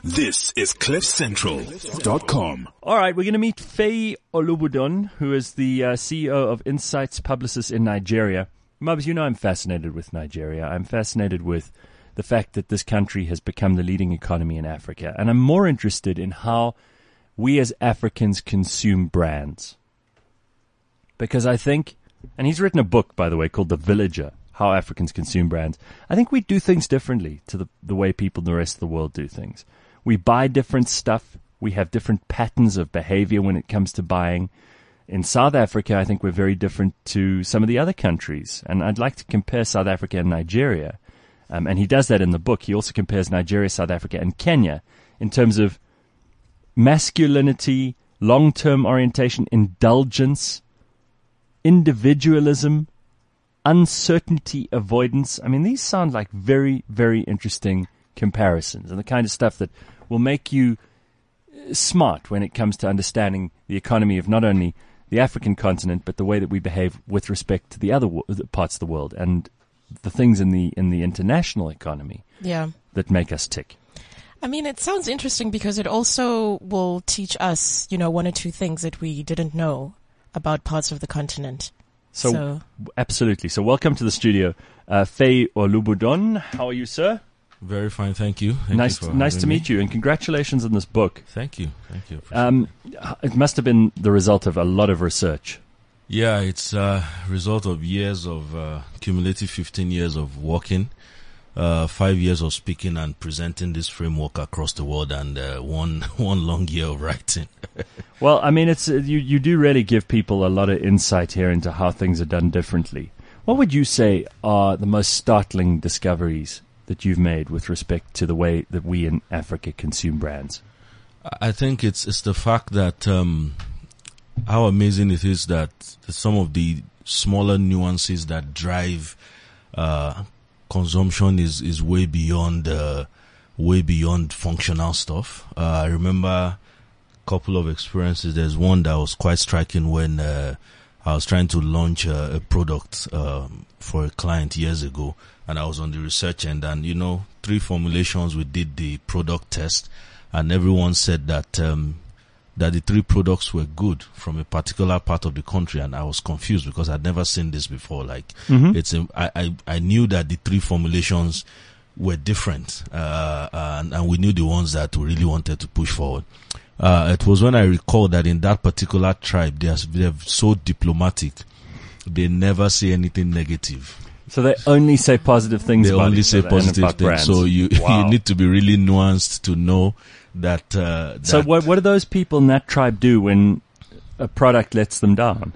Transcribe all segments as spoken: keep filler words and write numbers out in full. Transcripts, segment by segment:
This is cliff central dot com. All right, we're going to meet Faye Olubodun, who is the uh, C E O of Insights Publicis in Nigeria. Mubs, you know I'm fascinated with Nigeria. I'm fascinated with the fact that this country has become the leading economy in Africa. And I'm more interested in how we as Africans consume brands. Because I think, and he's written a book, by the way, called The Villager, How Africans Consume Brands. I think we do things differently to the, the way people in the rest of the world do things. We buy different stuff. We have different patterns of behavior when it comes to buying. In South Africa, I think we're very different to some of the other countries. And I'd like to compare South Africa and Nigeria. Um, and he does that in the book. He also compares Nigeria, South Africa, and Kenya in terms of masculinity, long-term orientation, indulgence, individualism, uncertainty avoidance. I mean, these sound like very, very interesting comparisons and the kind of stuff that will make you smart when it comes to understanding the economy of not only the African continent, but the way that we behave with respect to the other wo- parts of the world and the things in the in the international economy yeah. that make us tick. I mean, it sounds interesting because it also will teach us, you know, one or two things that we didn't know about parts of the continent. So, So- absolutely. So welcome to the studio, uh, Faye Olubodun. How are you, sir? Very fine, thank you. Thank nice, you for nice having to me. meet you, and congratulations on this book. Thank you, thank you. Um, it must have been the result of a lot of research. Yeah, it's a result of years of uh, cumulative fifteen years of working, uh, five years of speaking and presenting this framework across the world, and uh, one one long year of writing. Well, I mean, it's uh, you. You do really give people a lot of insight here into how things are done differently. What would you say are the most startling discoveries that you've made with respect to the way that we in Africa consume brands? I think it's it's the fact that um, how amazing it is that some of the smaller nuances that drive uh, consumption is is way beyond uh, way beyond functional stuff. Uh, I remember a couple of experiences. There's one that was quite striking when uh, I was trying to launch a, a product um, for a client years ago, and I was on the research end, and you know, three formulations, we did the product test, and everyone said that um, that the three products were good from a particular part of the country, and I was confused because I'd never seen this before. Like, Mm-hmm. it's a, I, I I knew that the three formulations were different, uh, and, and we knew the ones that we really wanted to push forward. Uh, it was when I recalled that in that particular tribe, they are, they're so diplomatic, they never say anything negative. So they only say positive things. They about only each say other and positive about things. brands. So you Wow. you need to be really nuanced to know that. Uh, that So what what do those people in that tribe do when a product lets them down?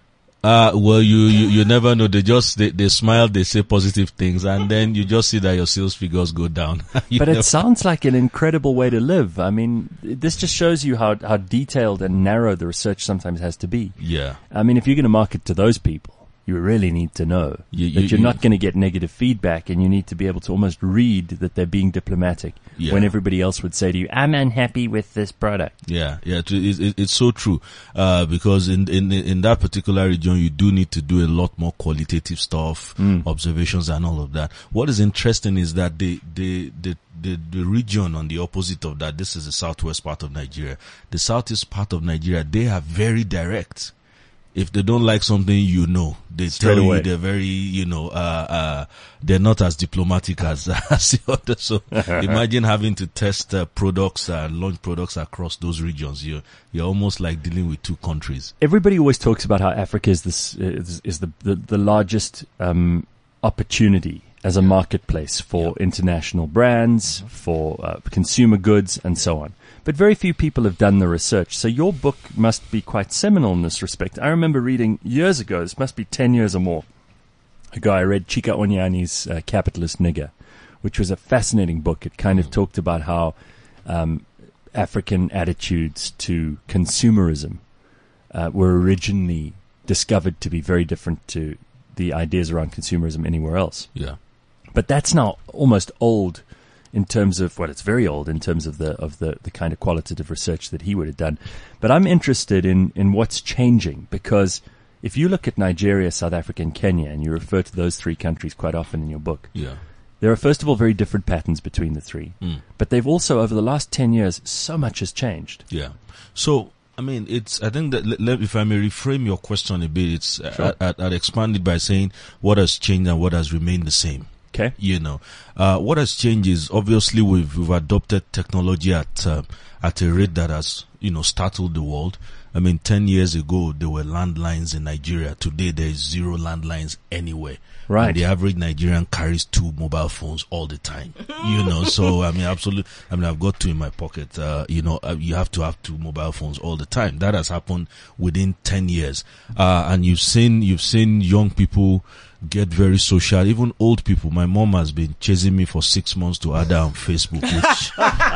Uh, well, you, you, you never know. They just, they, they smile, they say positive things, and then you just see that your sales figures go down. You But never- it sounds like an incredible way to live. I mean, this just shows you how, how detailed and narrow the research sometimes has to be. yeah. I mean, if you're going to market to those people, you really need to know You- that you- you're you- not going to get negative feedback, and you need to be able to almost read that they're being diplomatic Yeah. when everybody else would say to you, I'm unhappy with this product. Yeah, yeah, it, it, it's so true. Uh, because in, in, in that particular region, you do need to do a lot more qualitative stuff, observations and all of that. What is interesting is that the, the, the, the, the region on the opposite of that, this is the southwest part of Nigeria. The southeast part of Nigeria, they are very direct. If they don't like something, you know, they Straight tell away. you they're very, you know, uh, uh, they're not as diplomatic as, as the others. So imagine having to test uh, products, uh, launch products across those regions. You're, you're almost like dealing with two countries. Everybody always talks about how Africa is this is, is the, the the largest um, opportunity as a marketplace for international brands, for uh, consumer goods, and so on. But very few people have done the research. So your book must be quite seminal in this respect. I remember reading years ago, this must be ten years or more ago, I read Chika Onyeani's uh, Capitalist Nigger, which was a fascinating book. It kind of talked about how um, African attitudes to consumerism uh, were originally discovered to be very different to the ideas around consumerism anywhere else. Yeah. But that's now almost old in terms of, well, it's very old in terms of the of the, the kind of qualitative research that he would have done. But I'm interested in, in what's changing, because if you look at Nigeria, South Africa, and Kenya, and you refer to those three countries quite often in your book, Yeah. there are, first of all, very different patterns between the three. Mm. But they've also, over the last ten years, so much has changed. Yeah. So, I mean, it's, I think that, le- if I may reframe your question a bit, it's, Sure. I, I, I'd expand it by saying what has changed and what has remained the same. Okay. You know, uh, what has changed is obviously we've, we've adopted technology at, uh, at a rate that has, you know, startled the world. I mean, ten years ago, there were landlines in Nigeria. Today, there is zero landlines anywhere. Right. And the average Nigerian carries two mobile phones all the time. You know, so, I mean, absolutely. I mean, I've got two in my pocket. Uh, you know, uh, you have to have two mobile phones all the time. That has happened within ten years. Uh, and you've seen, you've seen young people get very social, even old people. My mom has been chasing me for six months to add her on Facebook, which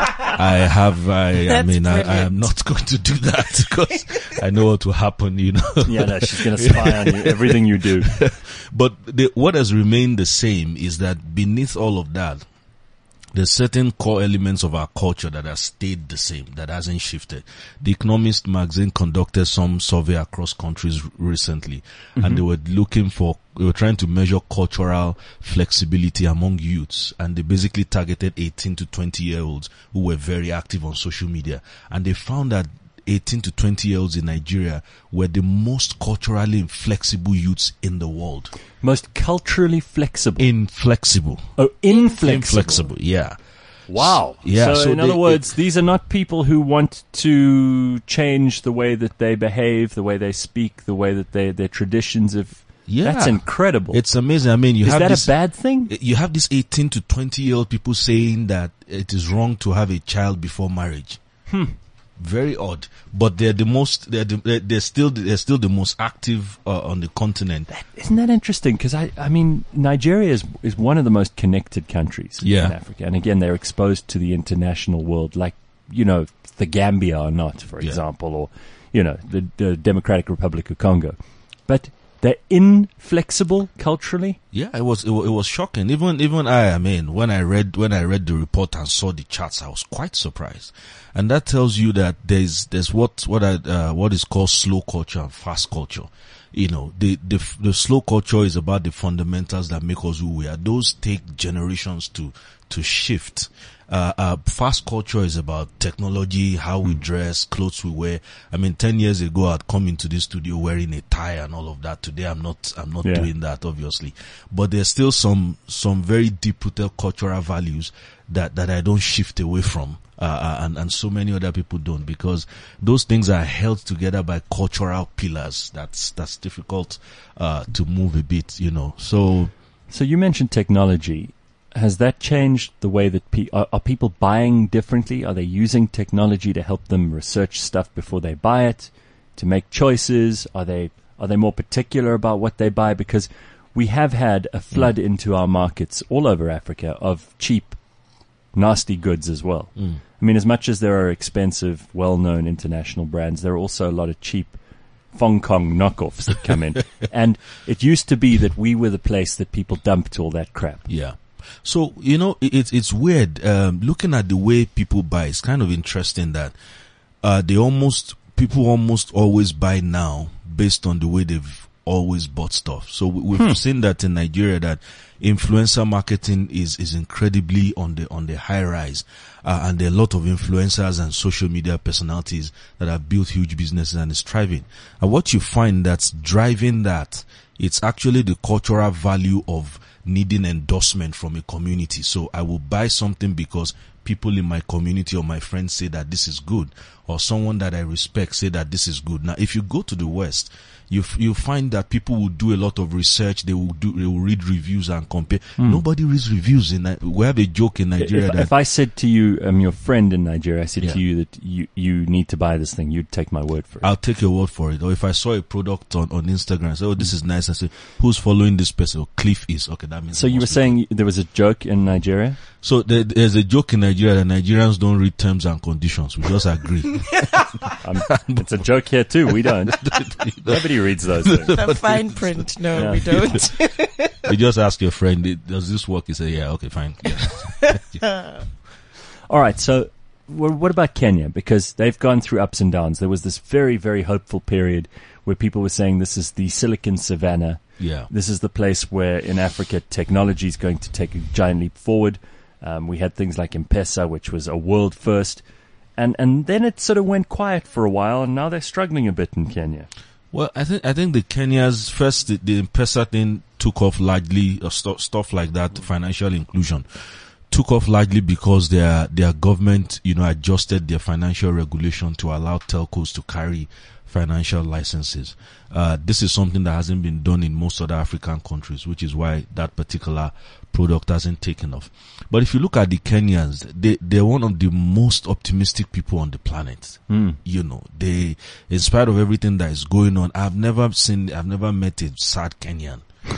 I have, I, I That's mean, I, I brilliant. am not going to do that because I know what will happen, you know. Yeah, no, she's going to spy on you, everything you do. But the, what has remained the same is that beneath all of that, there's certain core elements of our culture that have stayed the same, that hasn't shifted. The Economist magazine conducted some survey across countries r- recently, mm-hmm. and they were looking for, they were trying to measure cultural flexibility among youths, and they basically targeted eighteen to twenty year olds who were very active on social media, and they found that eighteen to twenty year olds in Nigeria were the most culturally inflexible youths in the world. Most culturally flexible. Inflexible. oh, inflexible. Inflexible, yeah. Wow. Yeah, So, so in they- other words, these are not people who want to change the way that they behave, the way they speak, the way that they, their traditions of... Yeah. That's incredible. It's amazing. I mean, you Is have that this, a bad thing? you have these eighteen to twenty year old people saying that it is wrong to have a child before marriage. Hmm. Very odd, but they're the most. They're the, they're still they're still the most active uh, on the continent. Isn't that interesting? Because I, I mean, Nigeria is is one of the most connected countries Yeah. in Africa, and again, they're exposed to the international world, like you know, the Gambia are not, for Yeah. example, or you know, the, the Democratic Republic of Congo, but they're inflexible culturally. Yeah, it was it, wa- it was shocking. Even even I, I mean, when I read when I read the report and saw the charts, I was quite surprised. And that tells you that there's there's what what I, uh, what is called slow culture and fast culture. You know, the the f- the slow culture is about the fundamentals that make us who we are. Those take generations to to shift. Uh, uh, fast culture is about technology, how we dress, clothes we wear. I mean, ten years ago, I'd come into this studio wearing a tie and all of that. Today, I'm not, I'm not Yeah. doing that, obviously. But there's still some, some very deep-rooted cultural values that, that I don't shift away from. Uh, uh, and, and so many other people don't, because those things are held together by cultural pillars. That's, that's difficult, uh, to move a bit, you know. So, So you mentioned technology. Has that changed the way that pe- are, are people buying differently? Are they using technology to help them research stuff before they buy it, to make choices? Are they are they more particular about what they buy? Because we have had a flood mm. into our markets all over Africa of cheap, nasty goods as well. mm. I mean, as much as there are expensive, well-known international brands, there are also a lot of cheap Hong Kong knockoffs that come in. And it used to be that we were the place that people dumped all that crap. yeah. So, you know, it, it's, it's weird, um, looking at the way people buy. It's kind of interesting that, uh, they almost, people almost always buy now based on the way they've always bought stuff. So we, we've Hmm. seen that in Nigeria, that influencer marketing is, is incredibly on the, on the high rise. Uh, and there are a lot of influencers and social media personalities that have built huge businesses and is thriving. And what you find that's driving that, it's actually the cultural value of needing endorsement from a community. So I will buy something because people in my community or my friends say that this is good, or someone that I respect say that this is good. Now, if you go to the West, you f- you find that people will do a lot of research. They will do, they will read reviews and compare. Mm. Nobody reads reviews in Ni- we have a joke in Nigeria If, that if I said to you, I'm your friend in Nigeria, I said Yeah. to you that you, you need to buy this thing, you'd take my word for it. I'll take your word for it. Or if I saw a product on, on Instagram, I say, oh, this is nice. I say, who's following this person? Oh, Cliff is. Okay, that means. So it you were must be saying there was a joke in Nigeria? So there, there's a joke in Nigeria that Nigerians don't read terms and conditions. We just agree. Um, it's a joke here too. We don't. Nobody reads those things. The fine print. No, Yeah. we don't. You just ask your friend, does this work? He say, yeah, okay, fine. Yeah. All right. So wh- what about Kenya? Because they've gone through ups and downs. There was this very, very hopeful period where people were saying this is the Silicon Savannah. Yeah. This is the place where in Africa technology is going to take a giant leap forward. Um, we had things like M-Pesa, which was a world first. And and then it sort of went quiet for a while, and now they're struggling a bit in Kenya. Well, I think I think the Kenyans first the, the M-Pesa thing took off largely, or st- stuff like that, financial inclusion took off largely because their their government, you know, adjusted their financial regulation to allow telcos to carry financial licenses. Uh, this is something that hasn't been done in most other African countries, which is why that particular product hasn't taken off. But if you look at the Kenyans, they, they're one of the most optimistic people on the planet. Mm. You know, they, in spite of everything that is going on, I've never seen, I've never met a sad Kenyan.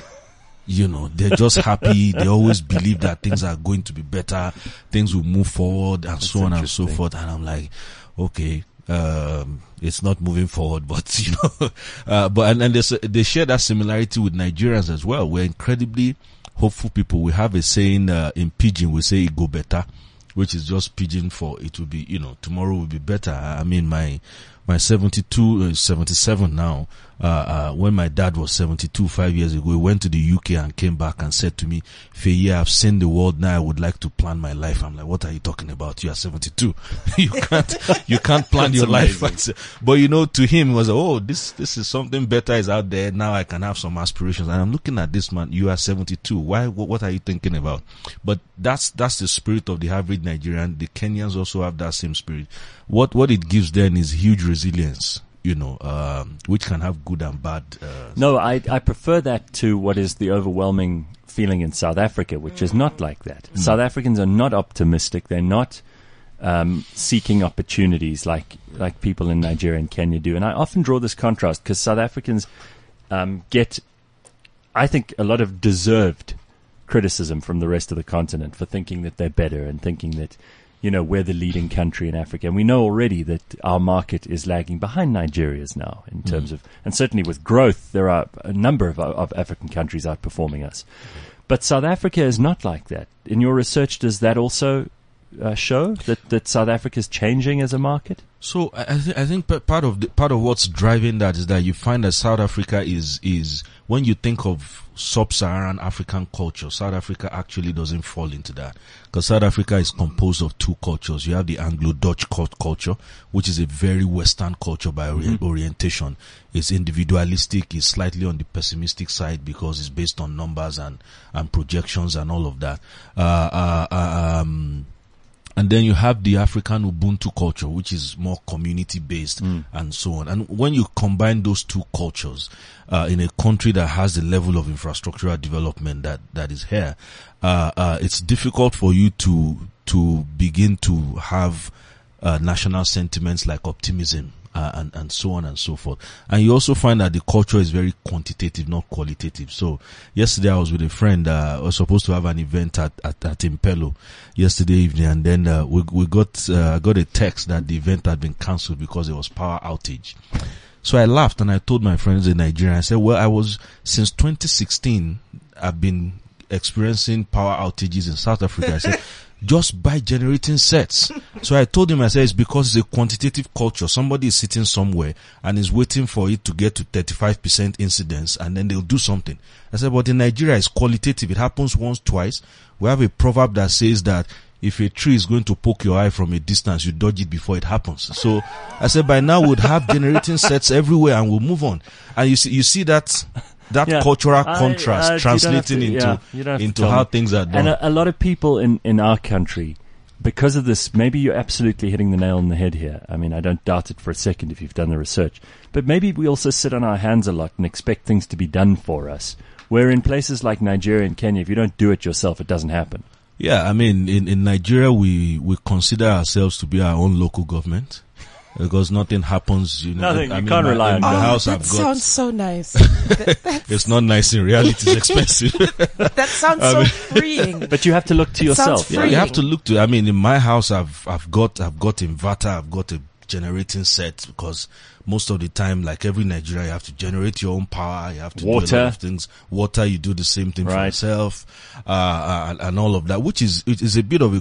You know, they're just happy. They always believe that things are going to be better. Things will move forward and That's so on and so forth. And I'm like, okay, um, it's not moving forward, but you know, uh, but, and, and there's, they share that similarity with Nigerians as well. We're incredibly hopeful people. We have a saying, uh, in Pidgin, we say it go better, which is just Pidgin for it will be, you know, tomorrow will be better. I mean, my, my seventy-two, uh, seventy-seven now, uh, uh, when my dad was seventy-two five years ago, he went to the U K and came back and said to me, Feye, I've seen the world now. I would like to plan my life. I'm like, what are you talking about? You are seventy-two. you can't, you can't plan your amazing. life. But you know, to him it was, oh, this, this is something better is out there. Now I can have some aspirations. And I'm looking at this man. You are seventy-two. Why, what, what are you thinking about? But that's, that's the spirit of the average Nigerian. The Kenyans also have that same spirit. What, what it gives them is huge resilience, you know, um, which can have good and bad. Uh, No, I, I prefer that to what is the overwhelming feeling in South Africa, which is not like that. Mm. South Africans are not optimistic. They're not um, seeking opportunities like like people in Nigeria and Kenya do. And I often draw this contrast because South Africans um, get, I think, a lot of deserved criticism from the rest of the continent for thinking that they're better and thinking that, you know, we're the leading country in Africa. And we know already that our market is lagging behind Nigeria's now in terms Mm. of, and certainly with growth, there are a number of, of African countries outperforming us. But South Africa is not like that. In your research, does that also uh, show that, that South Africa is changing as a market? So I, I, th- I think p- part of the, part of what's driving that is that you find that South Africa is is when you think of sub-Saharan African culture, South Africa actually doesn't fall into that because South Africa is composed of two cultures. You have the Anglo-Dutch cult- culture, which is a very Western culture by ori- Mm-hmm. orientation. It's individualistic. It's slightly on the pessimistic side because it's based on numbers and and projections and all of that. Uh, uh, um, And then you have the African Ubuntu culture, which is more community-based Mm. and so on. And when you combine those two cultures uh, in a country that has the level of infrastructural development that, that is here, uh, uh, it's difficult for you to to begin to have uh, national sentiments like optimism. Uh, and, and so on and so forth. And you also find that the culture is very quantitative, not qualitative. So yesterday I was with a friend, uh, I was supposed to have an event at, at, at Impelo yesterday evening. And then, uh, we, we got, uh, got a text that the event had been cancelled because there was power outage. So I laughed and I told my friends in Nigeria, I said, well, I was, since twenty sixteen, I've been experiencing power outages in South Africa. I said, just by generating sets. So I told him, I said, it's because it's a quantitative culture. Somebody is sitting somewhere and is waiting for it to get to thirty-five percent incidence and then they'll do something. I said, but in Nigeria, it's qualitative. It happens once, twice. We have a proverb that says that if a tree is going to poke your eye from a distance, you dodge it before it happens. So I said, by now we'd have generating sets everywhere and we'll move on. And you see, you see that, that Yeah. cultural I- contrast uh, you don't have translating to- into, yeah, you don't have to into tell how me. things are done. And a, a lot of people in, in our country, because of this, maybe you're absolutely hitting the nail on the head here. I mean, I don't doubt it for a second if you've done the research. But maybe we also sit on our hands a lot and expect things to be done for us. Where in places like Nigeria and Kenya, if you don't do it yourself, it doesn't happen. Yeah, I mean, in, in Nigeria, we, we consider ourselves to be our own local government because nothing happens. You know, Nothing, I you mean, can't my- rely in on the government. house that I've got. sounds so nice. That, that's- It's not nice in reality. It's expensive. that sounds I so mean- freeing. But you have to look to It yourself. sounds Yeah, free. you have to look to. I mean, in my house, I've I've got I've got inverter. I've got a generating set because most of the time, like every Nigerian, you have to generate your own power. You have to do a Water. lot of things. Water, you do the same thing for Right. yourself, uh, uh, and, and all of that, which is it is a bit of a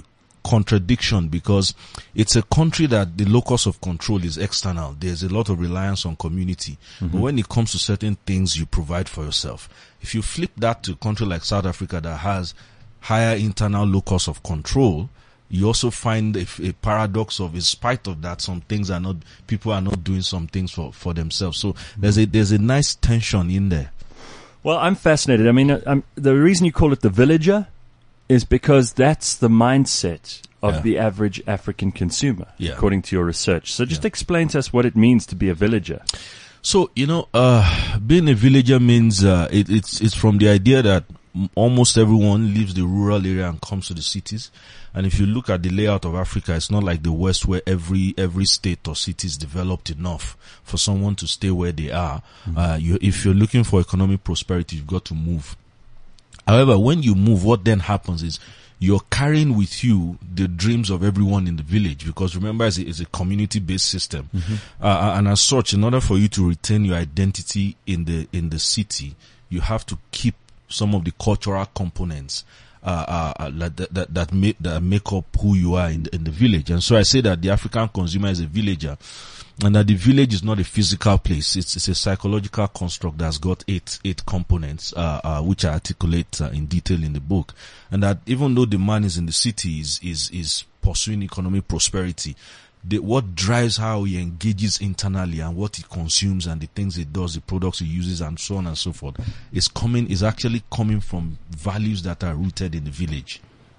contradiction because it's a country that the locus of control is external. There's a lot of reliance on community. Mm-hmm. But when it comes to certain things, you provide for yourself. If you flip that to a country like South Africa that has higher internal locus of control, you also find a, a paradox of, in spite of that, some things are not, people are not doing some things for, for themselves. So mm-hmm. there's a, there's a nice tension in there. Well, I'm fascinated. I mean, I'm, the reason you call it the villager is because that's the mindset of Yeah. the average African consumer, Yeah. according to your research. So just Yeah. explain to us what it means to be a villager. So, you know, uh, being a villager means, uh, it, it's, it's from the idea that m- almost everyone leaves the rural area and comes to the cities. And if you look at the layout of Africa, it's not like the West where every, every state or city is developed enough for someone to stay where they are. Mm-hmm. Uh, you, if you're looking for economic prosperity, you've got to move. However, when you move, what then happens is you're carrying with you the dreams of everyone in the village, because remember, it's a, it's a community-based system. Mm-hmm. Uh, and as such, in order for you to retain your identity in the, in the city, you have to keep some of the cultural components Uh, uh, that, that, that make, that make up who you are in the, in the village. And so I say that the African consumer is a villager, and that the village is not a physical place. It's, it's a psychological construct that's got eight, eight components, uh, uh, which I articulate uh, in detail in the book. And that even though the man is in the city, is, is, is pursuing economic prosperity, the, what drives how he engages internally and what he consumes and the things he does, the products he uses and so on and so forth, is coming, is actually coming from values that are rooted in the village.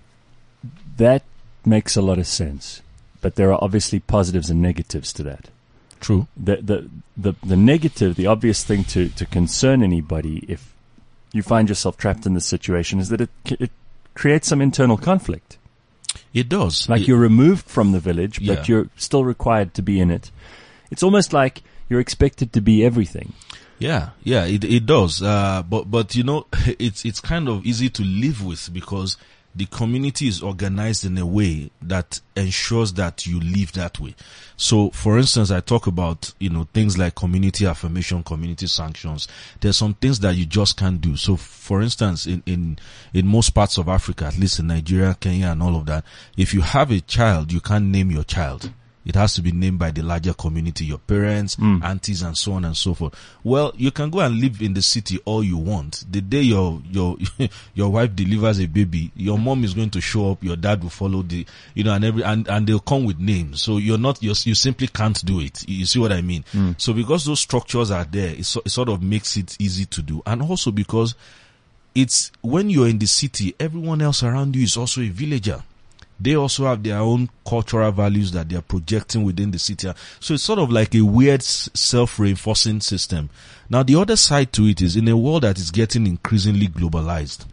That makes a lot of sense. But there are obviously positives and negatives to that. True. The, the, the, the negative, the obvious thing to, to concern anybody if you find yourself trapped in this situation is that it, it creates some internal conflict. It does. Like it, you're removed from the village, but Yeah. you're still required to be in it. It's almost like you're expected to be everything. Yeah, yeah, it it does. Uh, but but you know, it's it's kind of easy to live with because the community is organized in a way that ensures that you live that way. So, for instance, I talk about, you know, things like community affirmation, community sanctions. There's some things that you just can't do. So, for instance, in, in, in most parts of Africa, at least in Nigeria, Kenya, and all of that, if you have a child, you can't name your child. It has to be named by the larger community, your parents, mm. aunties, and so on and so forth. Well, you can go and live in the city all you want. The day your, your, your wife delivers a baby, your mom is going to show up, your dad will follow the, you know, and every, and, and they'll come with names. So you're not, you're, you simply can't do it. You see what I mean? Mm. So because those structures are there, it, so, it sort of makes it easy to do. And also because it's, when you're in the city, everyone else around you is also a villager. They also have their own cultural values that they are projecting within the city. So it's sort of like a weird self-reinforcing system. Now, the other side to it is in a world that is getting increasingly globalized,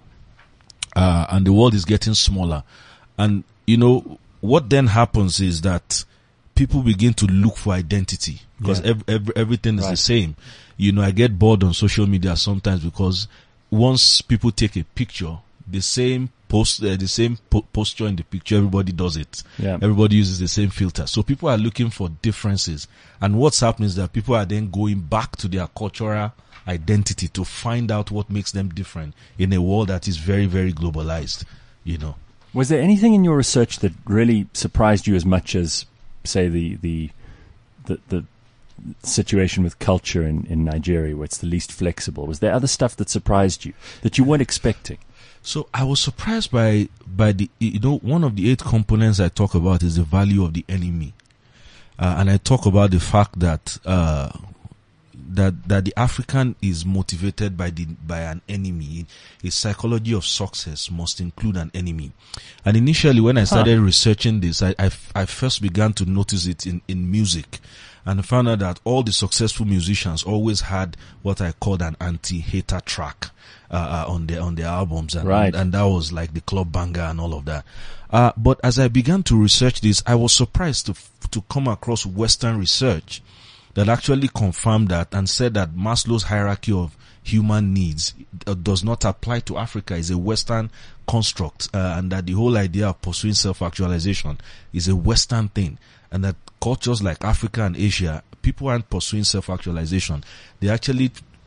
uh, and the world is getting smaller. And, you know, what then happens is that people begin to look for identity because Yeah. ev- ev- everything is Right. the same. You know, I get bored on social media sometimes because once people take a picture, the same post, uh, the same po- posture in the picture, everybody does it. Yeah. Everybody uses the same filter. So people are looking for differences. And what's happening is that people are then going back to their cultural identity to find out what makes them different in a world that is very, very globalized, you know. Was there anything in your research that really surprised you as much as, say, the the the, the situation with culture in, in Nigeria, where it's the least flexible? Was there other stuff that surprised you that you weren't expecting? So I was surprised by, by the, you know, one of the eight components I talk about is the value of the enemy. Uh, and I talk about the fact that, uh, that, that the African is motivated by the, by an enemy. His psychology of success must include an enemy. And initially when I started huh. researching this, I, I, I first began to notice it in, in music. And I found out that all the successful musicians always had what I called an anti-hater track. Uh, uh, on their on their albums, and, right. and and that was like the club banger and all of that. Uh, but as I began to research this, I was surprised to to come across Western research that actually confirmed that and said that Maslow's hierarchy of human needs uh, does not apply to Africa. It's a Western construct, uh, and that the whole idea of pursuing self-actualization is a Western thing, and that cultures like Africa and Asia, people aren't pursuing self-actualization. They actually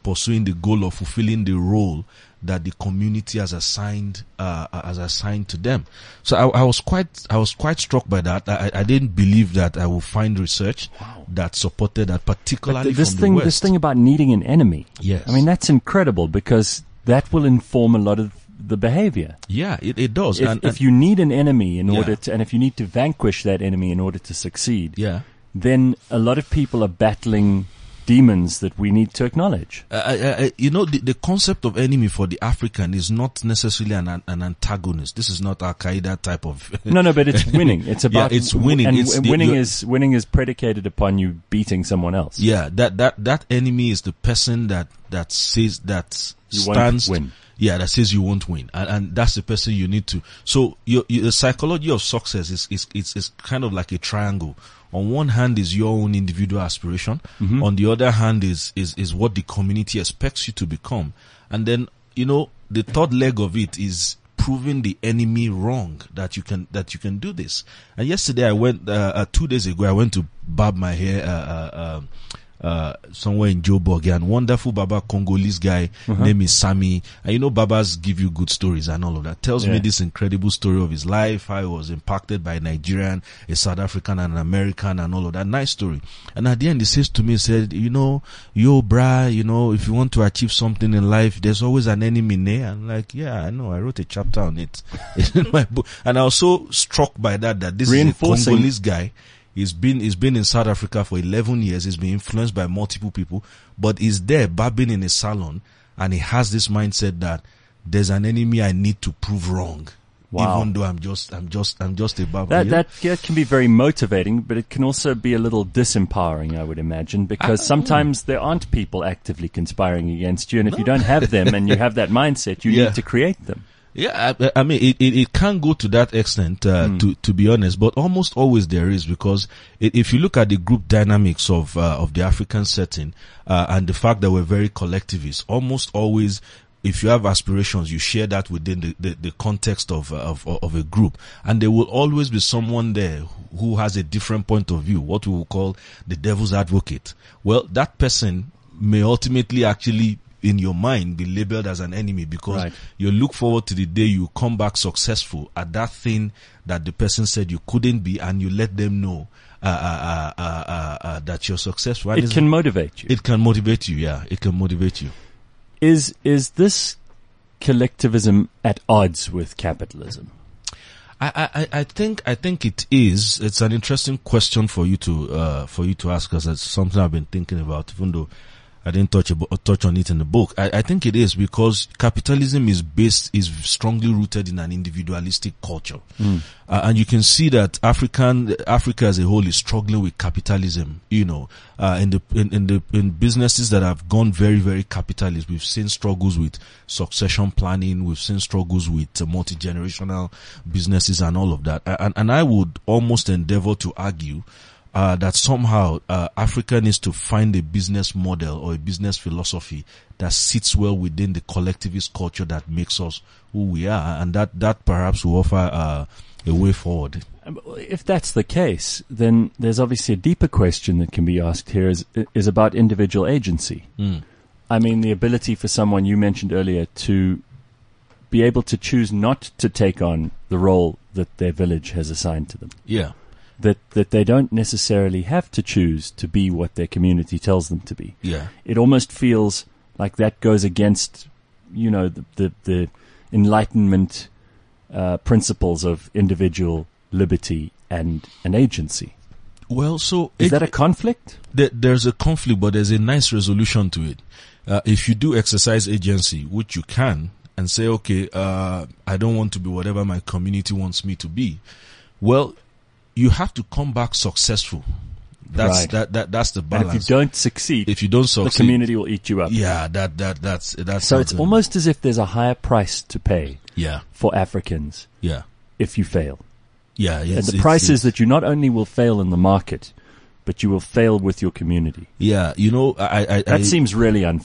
pursuing the goal of fulfilling the role that the community has assigned uh, has assigned to them. So I, I was quite I was quite struck by that. I, I didn't believe that I would find research wow. that supported that, particularly but this from thing, the West. This thing about needing an enemy. Yes, I mean that's incredible because that will inform a lot of the behavior. Yeah, it, it does. If, and, if you need an enemy in yeah. order to, and if you need to vanquish that enemy in order to succeed, yeah. then a lot of people are battling demons that we need to acknowledge. Uh, I, I, you know, the, the concept of enemy for the African is not necessarily an, an antagonist. This is not Al Qaeda type of. no, no, but it's winning. It's about yeah, it's winning. And it's winning the, is winning is predicated upon you beating someone else. Yeah, that that that enemy is the person that that says that you stands. Won't win. Yeah, that says you won't win, and, and that's the person you need to. So your, your the psychology of success is is it's, it's kind of like a triangle. On one hand is your own individual aspiration. Mm-hmm. On the other hand is, is, is what the community expects you to become. And then, you know, the third leg of it is proving the enemy wrong that you can, that you can do this. And yesterday I went, uh, uh two days ago, I went to barb my hair, uh, uh, uh Uh, somewhere in Joburg, and wonderful Baba Congolese guy, uh-huh. name is Sami. And you know, Babas give you good stories and all of that. Tells yeah. me this incredible story of his life, how he was impacted by a Nigerian, a South African, and an American, and all of that. Nice story. And at the end, he says to me, he said, you know, yo, brah, you know, if you want to achieve something in life, there's always an enemy there. I'm like, yeah, I know. I wrote a chapter on it in my book. And I was so struck by that, that this is a Congolese guy. He's been, he's been in South Africa for eleven years. He's been influenced by multiple people, but he's there barbing in a salon, and he has this mindset that there's an enemy I need to prove wrong. Wow. Even though I'm just, I'm just, I'm just a barber. That, yeah? that yeah, can be very motivating, but it can also be a little disempowering, I would imagine, because I, sometimes there aren't people actively conspiring against you, and if no. you don't have them and you have that mindset, you yeah. need to create them. Yeah, I, I mean, it, it, it can go to that extent, uh, mm. to, to be honest, but almost always there is, because it, if you look at the group dynamics of, uh, of the African setting, uh, and the fact that we're very collectivist, almost always, if you have aspirations, you share that within the, the, the context of, uh, of, of a group. And there will always be someone there who has a different point of view, what we will call the devil's advocate. Well, that person may ultimately actually in your mind be labeled as an enemy, because right. you look forward to the day you come back successful at that thing that the person said you couldn't be, and you let them know uh, uh, uh, uh, uh, that you're successful. And it can motivate you. It can motivate you, yeah. It can motivate you. Is is this collectivism at odds with capitalism? I, I, I think I think it is. It's an interesting question for you to uh, for you to ask, because it's something I've been thinking about, even though I didn't touch about, touch on it in the book. I, I think it is, because capitalism is based, is strongly rooted in an individualistic culture. Mm. Uh, and you can see that African, Africa as a whole is struggling with capitalism, you know, uh, in the, in, in the, in businesses that have gone very, very capitalist. We've seen struggles with succession planning. We've seen struggles with uh, multi-generational businesses and all of that. And, and I would almost endeavor to argue Uh, that somehow uh, Africa needs to find a business model or a business philosophy that sits well within the collectivist culture that makes us who we are, and that that perhaps will offer uh, a way forward. If that's the case, then there's obviously a deeper question that can be asked here: is is about individual agency. Mm. I mean, the ability for someone you mentioned earlier to be able to choose not to take on the role that their village has assigned to them. Yeah. That that they don't necessarily have to choose to be what their community tells them to be. Yeah. It almost feels like that goes against, you know, the the, the Enlightenment uh, principles of individual liberty and an agency. Well, so is it, that a conflict? There, there's a conflict, but there's a nice resolution to it. Uh, if you do exercise agency, which you can, and say, okay, uh, I don't want to be whatever my community wants me to be. Well, you have to come back successful. That's right. that, that that's the balance. And if you don't succeed, if you don't succeed, the community will eat you up. Yeah, that that that's that's. So it's almost as if there's a higher price to pay. Yeah. For Africans. Yeah. If you fail. Yeah. Yes, and the price is that you not only will fail in the market, but you will fail with your community. Yeah. You know, I, I that I, seems really unfair.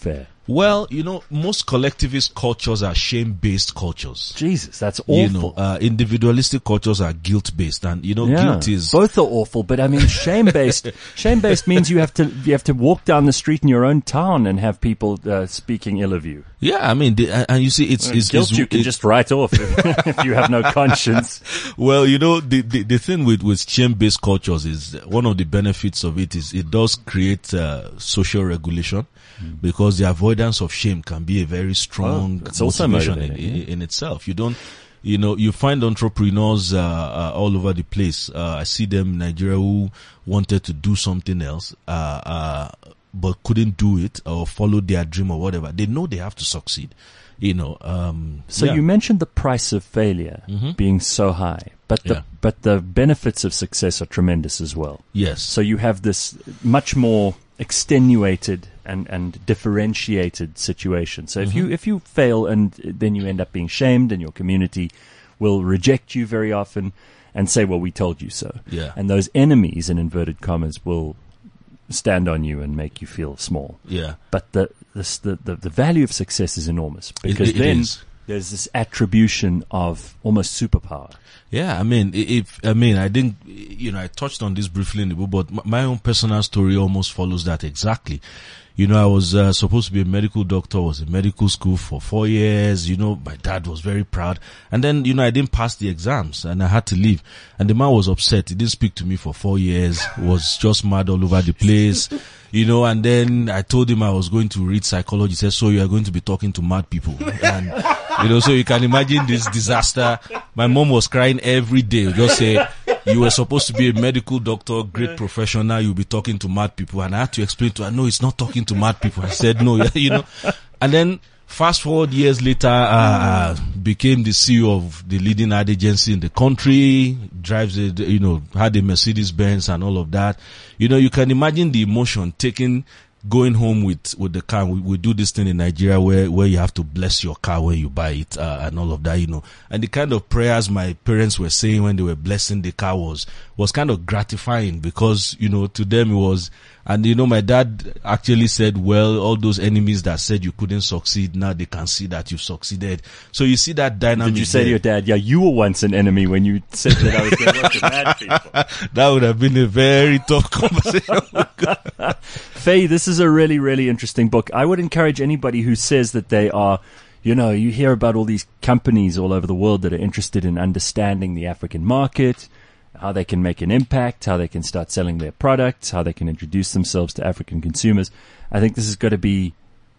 Well, you know, most collectivist cultures are shame-based cultures. Jesus, that's awful. You know, uh, individualistic cultures are guilt-based, and you know, Yeah, guilt is both are awful, but I mean, shame-based. Shame-based means you have to you have to walk down the street in your own town and have people uh, speaking ill of you. yeah. I mean, the, and and you see, it's, it's Guilt it's, you can it- just write off if, if you have no conscience. Well, you know, the, the, the thing with, with shame-based cultures is one of the benefits of it is it does create uh, social regulation mm. because the avoidance of shame can be a very strong Oh, it's also motivation in, motivating, in, in itself. You don't, you know, you find entrepreneurs uh, uh, all over the place. Uh, I see them in Nigeria who wanted to do something else, uh, uh, but couldn't do it or follow their dream or whatever. They know they have to succeed. You know, um, So yeah. you mentioned the price of failure Mhm. being so high, but the Yeah. but the benefits of success are tremendous as well. Yes. So you have this much more extenuated and, and differentiated situation. So if Mm-hmm. you if you fail and then you end up being shamed, and your community will reject you very often and say, "Well, we told you so." Yeah. And those enemies, in inverted commas, will stand on you and make you feel small. Yeah. But the this, the, the the value of success is enormous, because it then is. there's this attribution of almost superpower. Yeah, I mean, i- if I mean, I didn't, you know, I touched on this briefly in the book, but m- my own personal story almost follows that exactly. You know, I was uh, supposed to be a medical doctor, was in medical school for four years. You know, my dad was very proud. And then, you know, I didn't pass the exams and I had to leave. And the man was upset. He didn't speak to me for four years, was just mad all over the place. You know, and then I told him I was going to read psychology. He said, so you are going to be talking to mad people. And, you know, so you can imagine this disaster. My mom was crying every day. Just say, you were supposed to be a medical doctor, great professional. You'll be talking to mad people. And I had to explain to her, no, it's not talking to mad people. I said, no, you know, and then fast forward years later, uh, uh, became the C E O of the leading ad agency in the country, drives a, you know, had a Mercedes Benz and all of that. You know, you can imagine the emotion taking, going home with, with the car. We, we do this thing in Nigeria where, where you have to bless your car when you buy it, uh, and all of that, you know, and the kind of prayers my parents were saying when they were blessing the car was, was kind of gratifying, because, you know, to them it was, and you know, my dad actually said, well, all those enemies that said you couldn't succeed, now they can see that you've succeeded. So you see that dynamic. Did you say there. to your dad, yeah, you were once an enemy when you said that I was going to work with mad people? That would have been a very tough conversation. Faye, this is a really, really interesting book. I would encourage anybody who says that they are, you know, you hear about all these companies all over the world that are interested in understanding the African market, how they can make an impact, how they can start selling their products, how they can introduce themselves to African consumers. I think this has got to be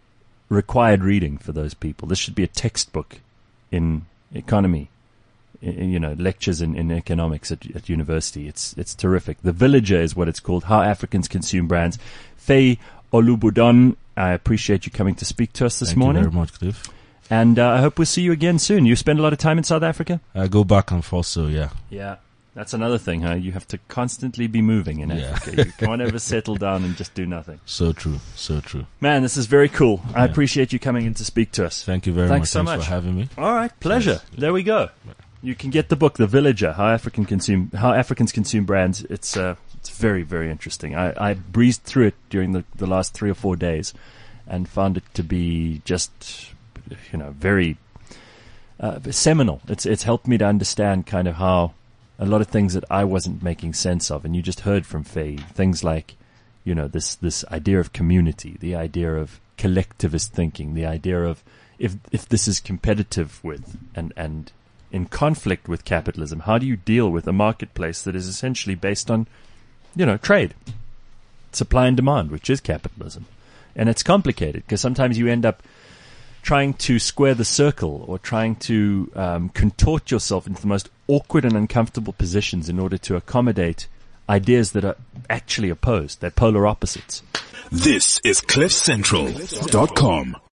required reading for those people. This should be a textbook in economy, in, you know, lectures in, in economics at, at university. It's it's terrific. The Villager is what it's called, How Africans Consume Brands. Faye Olubodun, I appreciate you coming to speak to us this Thank morning. you very much, Cliff. And uh, I hope we'll see you again soon. You spend a lot of time in South Africa? I go back and forth, so yeah. Yeah. That's another thing, huh? You have to constantly be moving in Yeah. Africa. You can't ever settle down and just do nothing. So true, so true. Man, this is very cool. I Yeah. appreciate you coming in to speak to us. Thank you very Thanks much. so Thanks much. for having me. All right, pleasure. There we go. You can get the book, The Villager: How African Consume How Africans Consume Brands. It's uh, it's very, very interesting. I, I breezed through it during the, the last three or four days, and found it to be just, you know, very uh, seminal. It's it's helped me to understand kind of how a lot of things that I wasn't making sense of, and you just heard from Faye, things like, you know, this this idea of community, the idea of collectivist thinking, the idea of if if this is competitive with and and in conflict with capitalism, how do you deal with a marketplace that is essentially based on, you know, trade, supply and demand, which is capitalism. And it's complicated because sometimes you end up trying to square the circle or trying to um, contort yourself into the most awkward and uncomfortable positions in order to accommodate ideas that are actually opposed. They're polar opposites. This is cliff central dot com.